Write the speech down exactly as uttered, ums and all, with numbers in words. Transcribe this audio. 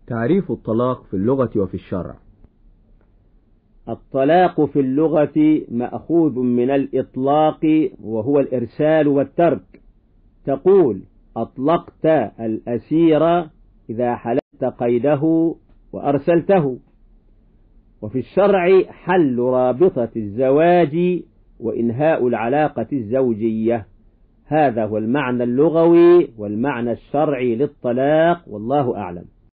تعريف الطلاق في اللغة وفي الشرع. الطلاق في اللغة مأخوذ من الإطلاق وهو الإرسال والترك. تقول أطلقت الأسير إذا حللت قيده وأرسلته. وفي الشرع حل رابطة الزواج وإنهاء العلاقة الزوجية. هذا هو المعنى اللغوي والمعنى الشرعي للطلاق، والله أعلم.